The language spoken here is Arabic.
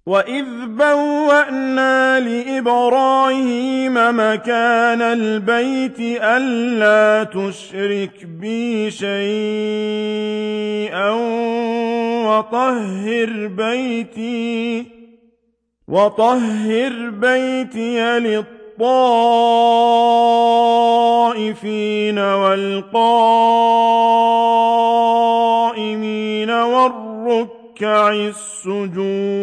وَإِذْ بَوَّأْنَا لِإِبْرَاهِيمَ مَكَانَ الْبَيْتِ أَلَّا تُشْرِكْ بِي شَيْئًا وَطَهِّرْ بَيْتِيَ لِلطَّائِفِينَ وَالْقَائِمِينَ وَالرُّكَّعِ السُّجُودِ